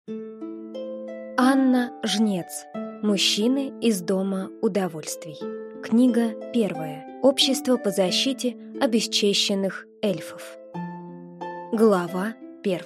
Анна Жнец. Мужчины из дома удовольствий. Книга 1. Общество по защите обесчещенных эльфов. Глава 1.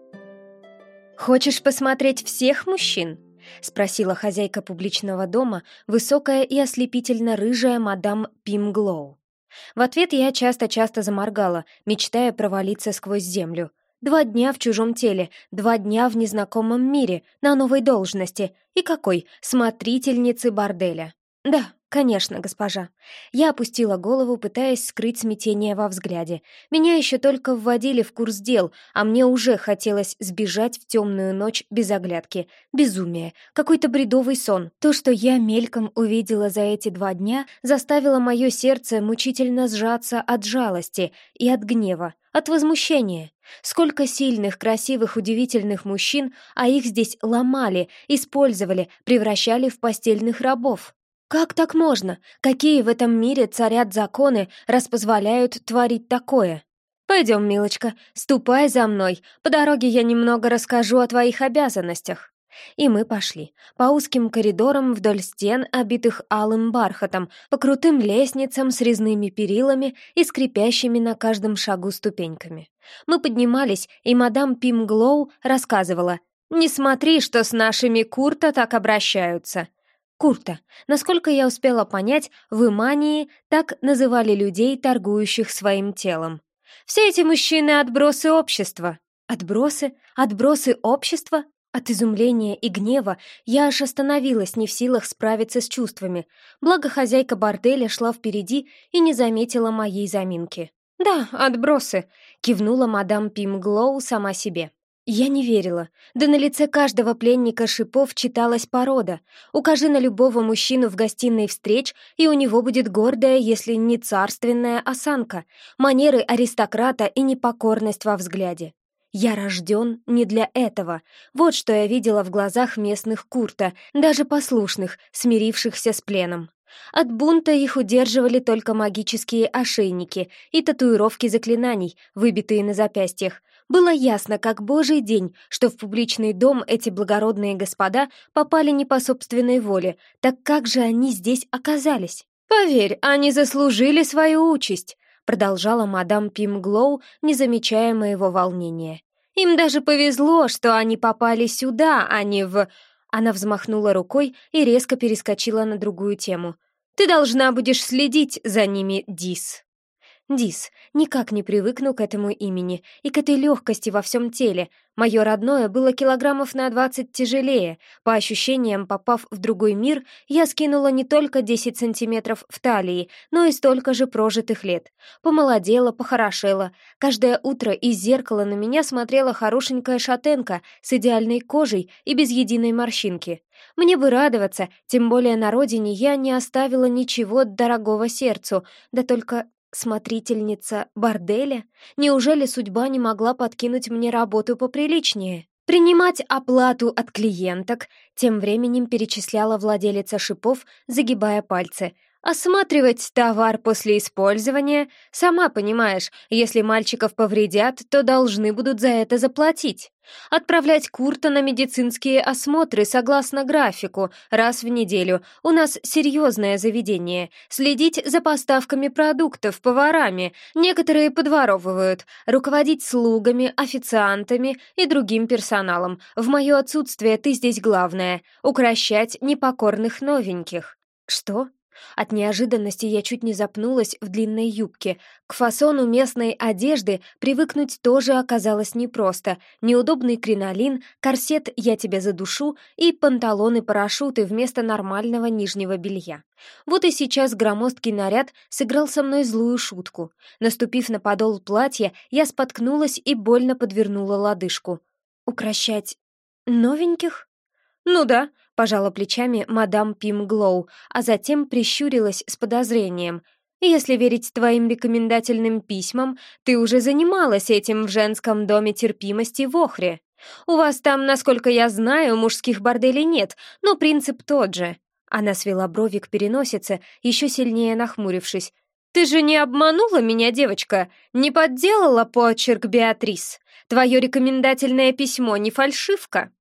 «Хочешь посмотреть всех мужчин?» — спросила хозяйка публичного дома, высокая и ослепительно рыжая мадам Пимглоу. В ответ я часто-часто заморгала, мечтая провалиться сквозь землю. 2 дня в чужом теле, 2 дня в незнакомом мире, на новой должности. И какой? Смотрительницы борделя. Да, конечно, госпожа. Я опустила голову, пытаясь скрыть смятение во взгляде. Меня еще только вводили в курс дел, а мне уже хотелось сбежать в темную ночь без оглядки. Безумие, какой-то бредовый сон. То, что я мельком увидела за эти 2 дня, заставило мое сердце мучительно сжаться от жалости и от гнева, от возмущения. Сколько сильных, красивых, удивительных мужчин, а их здесь ломали, использовали, превращали в постельных рабов. Как так можно? Какие в этом мире царят законы, раз позволяют творить такое? Пойдем, милочка, ступай за мной, по дороге я немного расскажу о твоих обязанностях. И мы пошли по узким коридорам вдоль стен, обитых алым бархатом, по крутым лестницам с резными перилами и скрипящими на каждом шагу ступеньками. Мы поднимались, и мадам Пимглоу рассказывала: «Не смотри, что с нашими Курта так обращаются». Курта, насколько я успела понять, в Имании так называли людей, торгующих своим телом. Все эти мужчины — отбросы общества. Отбросы? Отбросы общества? От изумления и гнева я аж остановилась, не в силах справиться с чувствами. Благо хозяйка борделя шла впереди и не заметила моей заминки. «Да, отбросы», — кивнула мадам Пимглоу сама себе. Я не верила. Да на лице каждого пленника шипов читалась порода. Укажи на любого мужчину в гостиной встреч, и у него будет гордая, если не царственная осанка, манеры аристократа и непокорность во взгляде. Я рожден не для этого. Вот что я видела в глазах местных Курта, даже послушных, смирившихся с пленом. От бунта их удерживали только магические ошейники и татуировки заклинаний, выбитые на запястьях. Было ясно, как божий день, что в публичный дом эти благородные господа попали не по собственной воле, так как же они здесь оказались? «Поверь, они заслужили свою участь», — продолжала мадам Пимглоу, не замечая моего волнения. «Им даже повезло, что они попали сюда, а не в...» Она взмахнула рукой и резко перескочила на другую тему. «Ты должна будешь следить за ними, Дис». Дис, никак не привыкну к этому имени и к этой легкости во всем теле. Мое родное было килограммов на 20 тяжелее. По ощущениям, попав в другой мир, я скинула не только 10 сантиметров в талии, но и столько же прожитых лет. Помолодела, похорошела. Каждое утро из зеркала на меня смотрела хорошенькая шатенка с идеальной кожей и без единой морщинки. Мне бы радоваться, тем более на родине я не оставила ничего дорогого сердцу, да только... Смотрительница борделя? Неужели судьба не могла подкинуть мне работу поприличнее? Принимать оплату от клиенток, тем временем перечисляла владелица шипов, загибая пальцы. Осматривать товар после использования, сама понимаешь, если мальчиков повредят, то должны будут за это заплатить. Отправлять Курта на медицинские осмотры согласно графику, раз в неделю. У нас серьезное заведение. Следить за поставками продуктов, поварами. Некоторые подворовывают. Руководить слугами, официантами и другим персоналом. В мое отсутствие ты здесь главная. Укрощать непокорных новеньких. Что? От неожиданности я чуть не запнулась в длинной юбке. К фасону местной одежды привыкнуть тоже оказалось непросто. Неудобный кринолин, корсет «я тебя задушу» и панталоны-парашюты вместо нормального нижнего белья. Вот и сейчас громоздкий наряд сыграл со мной злую шутку. Наступив на подол платья, я споткнулась и больно подвернула лодыжку. «Укрощать новеньких?» «Ну да», — пожала плечами мадам Пимглоу, а затем прищурилась с подозрением. «Если верить твоим рекомендательным письмам, ты уже занималась этим в женском доме терпимости в Охре. У вас там, насколько я знаю, мужских борделей нет, но принцип тот же». Она свела брови к переносице, еще сильнее нахмурившись. «Ты же не обманула меня, девочка? Не подделала почерк Беатрис? Твое рекомендательное письмо не фальшивка?»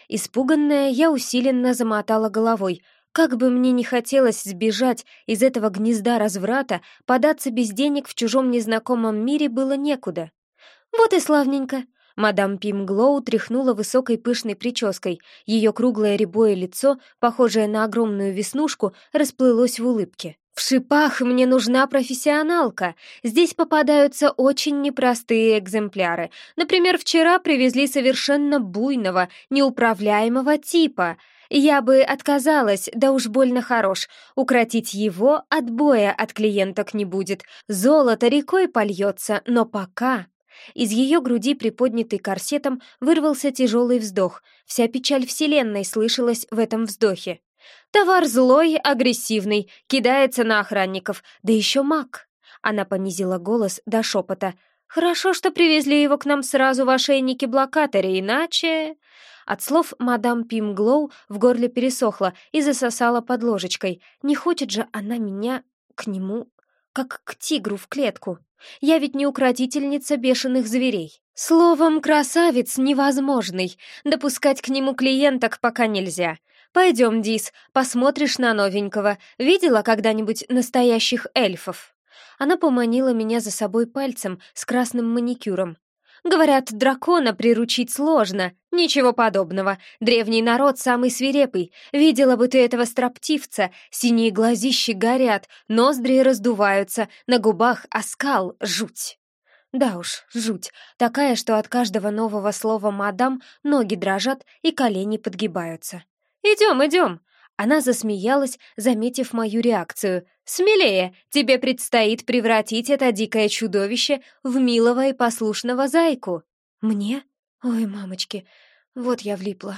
Испуганная, я усиленно замотала головой. Как бы мне ни хотелось сбежать из этого гнезда разврата, податься без денег в чужом незнакомом мире было некуда. «Вот и славненько!» Мадам Пимглоу тряхнула высокой пышной прической. Ее круглое рябое лицо, похожее на огромную веснушку, расплылось в улыбке. «В шипах мне нужна профессионалка. Здесь попадаются очень непростые экземпляры. Например, вчера привезли совершенно буйного, неуправляемого типа. Я бы отказалась, да уж больно хорош. Укротить его отбоя от клиенток не будет. Золото рекой польется, но пока...» Из ее груди, приподнятой корсетом, вырвался тяжелый вздох. Вся печаль вселенной слышалась в этом вздохе. «Товар злой, агрессивный, кидается на охранников, да еще маг!» Она понизила голос до шепота. «Хорошо, что привезли его к нам сразу в ошейнике-блокаторе, иначе...» От слов мадам Пимглоу в горле пересохло и засосала под ложечкой. Не хочет же она меня к нему, как к тигру в клетку. Я ведь не укротительница бешеных зверей. Словом, красавец невозможный. Допускать к нему клиенток пока нельзя. Пойдем, Дис, посмотришь на новенького. Видела когда-нибудь настоящих эльфов?» Она поманила меня за собой пальцем с красным маникюром. «Говорят, дракона приручить сложно. Ничего подобного. Древний народ самый свирепый. Видела бы ты этого строптивца. Синие глазищи горят, ноздри раздуваются, на губах оскал, жуть». Да уж, жуть. Такая, что от каждого нового слова «мадам» ноги дрожат и колени подгибаются. «Идем, идем!» Она засмеялась, заметив мою реакцию. «Смелее! Тебе предстоит превратить это дикое чудовище в милого и послушного зайку!» «Мне? Ой, мамочки, вот я влипла!»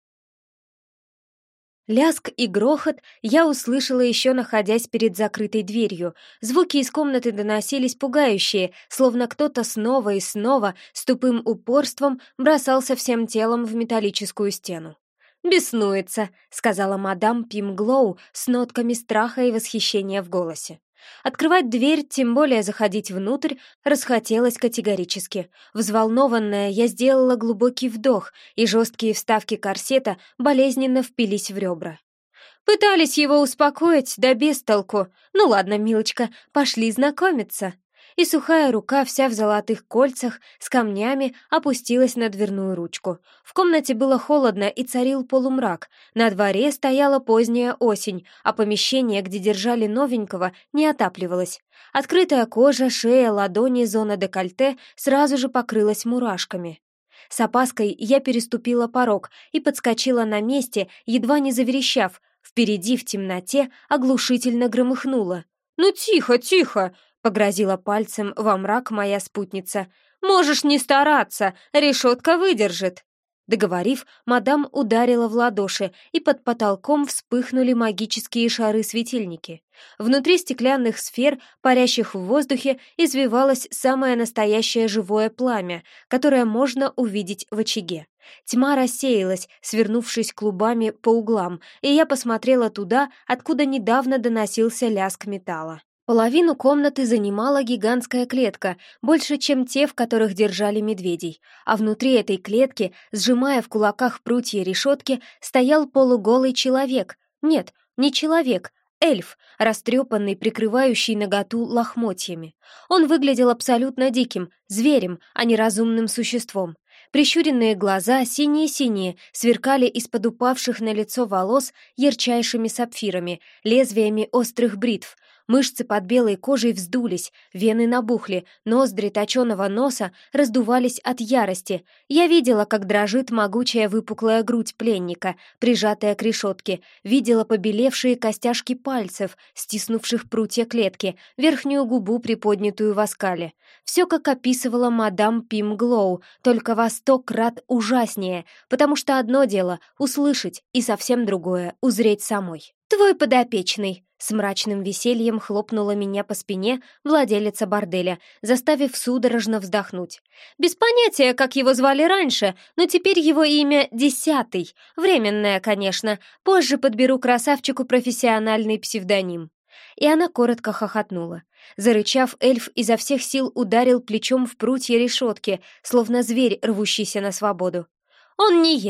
Лязг и грохот я услышала еще находясь перед закрытой дверью. Звуки из комнаты доносились пугающие, словно кто-то снова и снова с тупым упорством бросался всем телом в металлическую стену. «Беснуется», — сказала мадам Пимглоу с нотками страха и восхищения в голосе. Открывать дверь, тем более заходить внутрь, расхотелось категорически. Взволнованная, я сделала глубокий вдох, и жесткие вставки корсета болезненно впились в ребра. Пытались его успокоить, да без толку. Ну ладно, милочка, пошли знакомиться. И сухая рука, вся в золотых кольцах, с камнями, опустилась на дверную ручку. В комнате было холодно и царил полумрак. На дворе стояла поздняя осень, а помещение, где держали новенького, не отапливалось. Открытая кожа, шея, ладони, зона декольте сразу же покрылась мурашками. С опаской я переступила порог и подскочила на месте, едва не заверещав. Впереди в темноте оглушительно громыхнуло. «Ну тихо, тихо!» — погрозила пальцем во мрак моя спутница. «Можешь не стараться, решетка выдержит!» Договорив, мадам ударила в ладоши, и под потолком вспыхнули магические шары-светильники. Внутри стеклянных сфер, парящих в воздухе, извивалось самое настоящее живое пламя, которое можно увидеть в очаге. Тьма рассеялась, свернувшись клубами по углам, и я посмотрела туда, откуда недавно доносился лязг металла. Половину комнаты занимала гигантская клетка, больше, чем те, в которых держали медведей, а внутри этой клетки, сжимая в кулаках прутья решетки, стоял полуголый человек. Нет, не человек, эльф, растрепанный, прикрывающий наготу лохмотьями. Он выглядел абсолютно диким, зверем, а не разумным существом. Прищуренные глаза, синие-синие, сверкали из-под упавших на лицо волос ярчайшими сапфирами, лезвиями острых бритв. Мышцы под белой кожей вздулись, вены набухли, ноздри точеного носа раздувались от ярости. Я видела, как дрожит могучая выпуклая грудь пленника, прижатая к решетке, видела побелевшие костяшки пальцев, стиснувших прутья клетки, верхнюю губу, приподнятую в оскале. Все, как описывала мадам Пимглоу, только во 100 крат ужаснее, потому что одно дело — услышать, и совсем другое — узреть самой. «Твой подопечный!» С мрачным весельем хлопнула меня по спине владелица борделя, заставив судорожно вздохнуть. Без понятия, как его звали раньше, но теперь его имя Десятый. Временное, конечно. Позже подберу красавчику профессиональный псевдоним. И она коротко хохотнула. Зарычав, эльф изо всех сил ударил плечом в прутья решетки, словно зверь, рвущийся на свободу. «Он не ест»,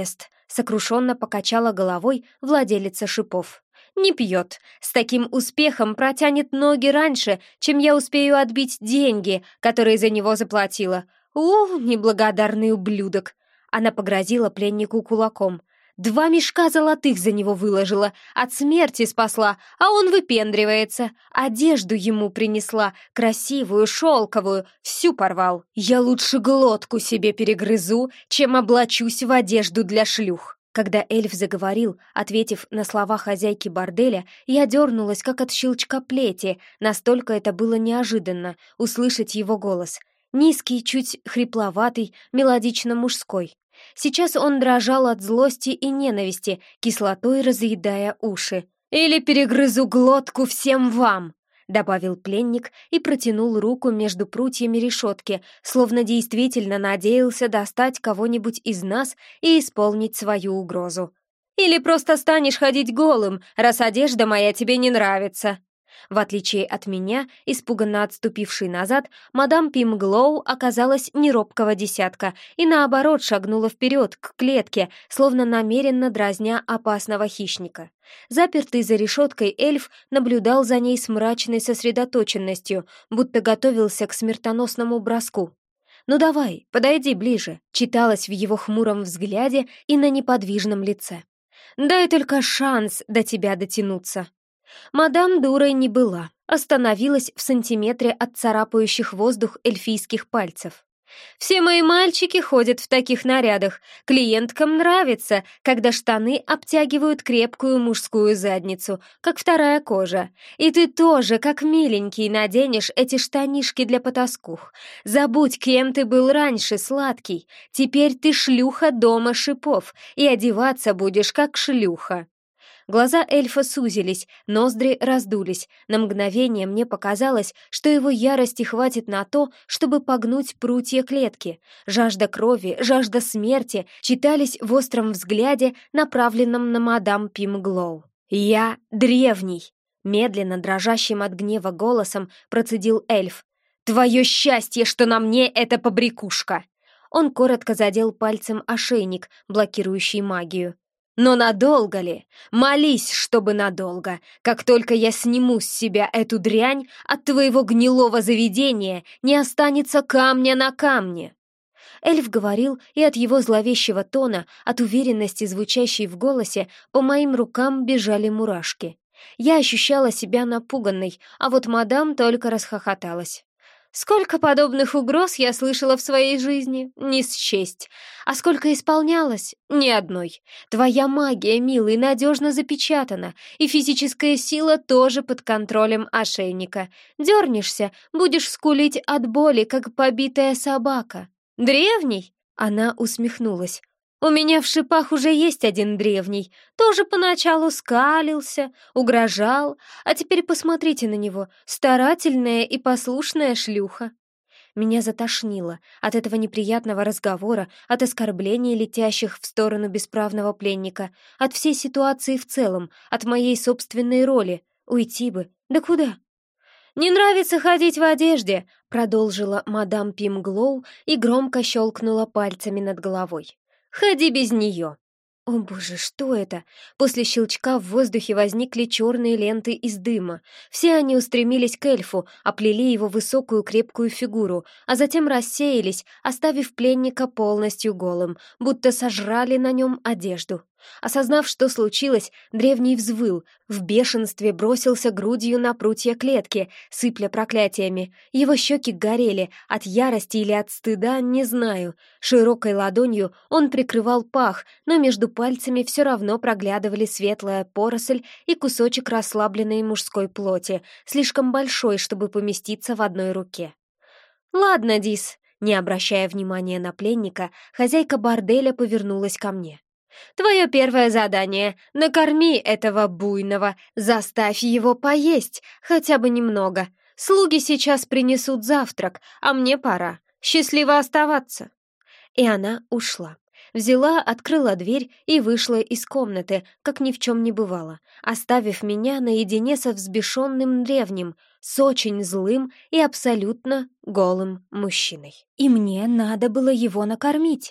сокрушенно покачала головой владелица шипов. «Не пьет. С таким успехом протянет ноги раньше, чем я успею отбить деньги, которые за него заплатила. Неблагодарный ублюдок!» Она погрозила пленнику кулаком. 2 мешка золотых за него выложила, от смерти спасла, а он выпендривается. Одежду ему принесла, красивую, шелковую, всю порвал. Я лучше глотку себе перегрызу, чем облачусь в одежду для шлюх. Когда эльф заговорил, ответив на слова хозяйки борделя, я дернулась, как от щелчка плети, настолько это было неожиданно услышать его голос. Низкий, чуть хрипловатый, мелодично-мужской. Сейчас он дрожал от злости и ненависти, кислотой разъедая уши. «Или перегрызу глотку всем вам!» — добавил пленник и протянул руку между прутьями решетки, словно действительно надеялся достать кого-нибудь из нас и исполнить свою угрозу. «Или просто станешь ходить голым, раз одежда моя тебе не нравится!» В отличие от меня, испуганно отступившей назад, мадам Пимглоу оказалась не робкого десятка и, наоборот, шагнула вперед к клетке, словно намеренно дразня опасного хищника. Запертый за решеткой эльф наблюдал за ней с мрачной сосредоточенностью, будто готовился к смертоносному броску. «Ну давай, подойди ближе», — читалось в его хмуром взгляде и на неподвижном лице. «Дай только шанс до тебя дотянуться». Мадам дурой не была, остановилась в сантиметре от царапающих воздух эльфийских пальцев. «Все мои мальчики ходят в таких нарядах. Клиенткам нравится, когда штаны обтягивают крепкую мужскую задницу, как вторая кожа. И ты тоже, как миленький, наденешь эти штанишки для потаскух. Забудь, кем ты был раньше, сладкий. Теперь ты шлюха дома шипов, и одеваться будешь как шлюха». Глаза эльфа сузились, ноздри раздулись. На мгновение мне показалось, что его ярости хватит на то, чтобы погнуть прутья клетки. Жажда крови, жажда смерти читались в остром взгляде, направленном на мадам Пимглоу. «Я древний!» — медленно, дрожащим от гнева голосом процедил эльф. «Твое счастье, что на мне эта побрякушка!» Он коротко задел пальцем ошейник, блокирующий магию. «Но надолго ли? Молись, чтобы надолго. Как только я сниму с себя эту дрянь, от твоего гнилого заведения не останется камня на камне». Эльф говорил, и от его зловещего тона, от уверенности, звучащей в голосе, по моим рукам бежали мурашки. Я ощущала себя напуганной, а вот мадам только расхохоталась. Сколько подобных угроз я слышала в своей жизни, не счесть. А сколько исполнялось? Ни одной. Твоя магия, милый, надежно запечатана, и физическая сила тоже под контролем ошейника. Дернешься, будешь скулить от боли, как побитая собака. Древний? Она усмехнулась. У меня в шипах уже есть один древний. Тоже поначалу скалился, угрожал, а теперь посмотрите на него, старательная и послушная шлюха. Меня затошнило от этого неприятного разговора, от оскорблений, летящих в сторону бесправного пленника, от всей ситуации в целом, от моей собственной роли. Уйти бы. Да куда? «Не нравится ходить в одежде», — продолжила мадам Пимглоу и громко щелкнула пальцами над головой. «Ходи без нее!» О боже, что это? После щелчка в воздухе возникли черные ленты из дыма. Все они устремились к эльфу, оплели его высокую крепкую фигуру, а затем рассеялись, оставив пленника полностью голым, будто сожрали на нем одежду. Осознав, что случилось, древний взвыл, в бешенстве бросился грудью на прутья клетки, сыпля проклятиями. Его щеки горели, от ярости или от стыда, не знаю. Широкой ладонью он прикрывал пах, но между пальцами все равно проглядывали светлая поросль и кусочек расслабленной мужской плоти, слишком большой, чтобы поместиться в одной руке. «Ладно, Дис», — не обращая внимания на пленника, хозяйка борделя повернулась ко мне. «Твое первое задание — накорми этого буйного, заставь его поесть, хотя бы немного. Слуги сейчас принесут завтрак, а мне пора. Счастливо оставаться!» И она ушла. Взяла, открыла дверь и вышла из комнаты, как ни в чем не бывало, оставив меня наедине со взбешенным древним, с очень злым и абсолютно голым мужчиной. И мне надо было его накормить.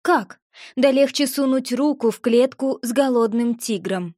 Как? Да легче сунуть руку в клетку с голодным тигром.